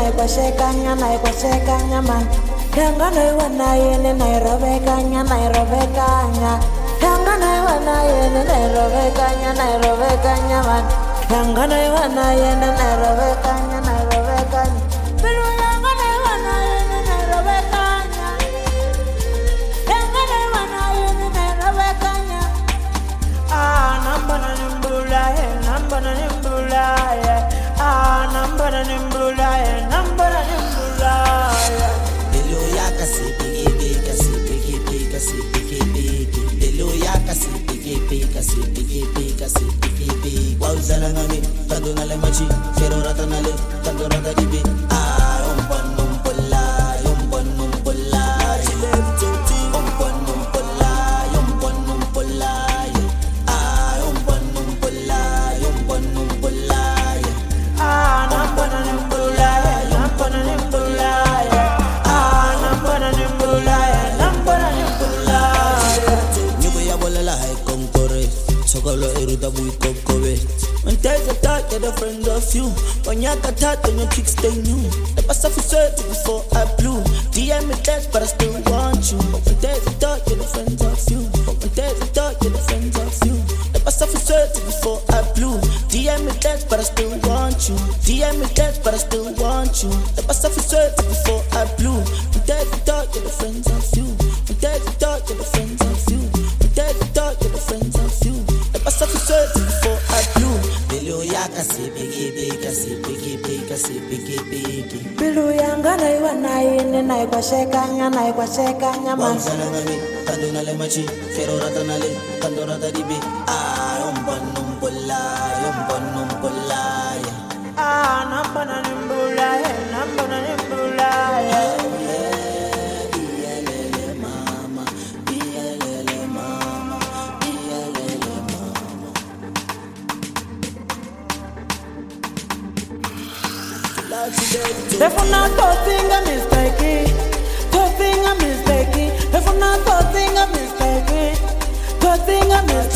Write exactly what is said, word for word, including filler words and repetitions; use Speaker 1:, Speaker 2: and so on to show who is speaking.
Speaker 1: kwashekanya na kwashekanya man. Yanga na wana yene na robekanya na robekanya. Yanga na wana yene na robekanya na robekanya man. Yanga na wana yene na robekanya na robekanya. Pero yanga na wana yene na robekanya. Yanga na wana yene na robekanya. Ah, namba na nimbula, namba na nimbula, ah, namba na nimbula, namba na nimbula.
Speaker 2: Delo ya kasi pigi pigi kasi pigi pigi kasi pigi pigi. Delo ya kasi pigi pigi kasi pigi pigi kasi pigi pigi. Wauzala ngami tando nale machi, fero rata nale tando rata dibi. Ah, umpon umpola, umpon umpola. Umpon umpola, umpon umpola. Ah, umpon umpola, umpon umpola.
Speaker 1: Ah, namba na nimbula, namba na nimbula.
Speaker 2: Sokolo eruda bui kokobe. When there's a thought, get a friend of you. When you got hot, then your kicks stay new. The pass off is sweat before I blew. D M me text, but I still want you. When there's a thought, get a friend of you. When there's a thought, get a friend of you. The pass off is sweat before I blew. D M me text, but I still want you. D M me text, but I still want you. The pass off is sweat before I blew. When there's a thought, get a friend of you. When there's a thought, get a friend of you. When there's a thought, get a friend of you. Passa for certain before I do. Bilu ya kasi pigi pigi kasi pigi pigi kasi pigi pigi.
Speaker 1: Bilu yanga na iwana yene na kwashekanya na kwashekanya man.
Speaker 2: Wauzala ngami tando nale machi, fero rata nale tando rata dibi. Ah, umpon umpola, umpon umpola.
Speaker 1: Ah, namba na nimbula, namba na nimbula. If I'm not talking a mistake, talking a mistake. If I'm not talking a mistake, talking a mistake.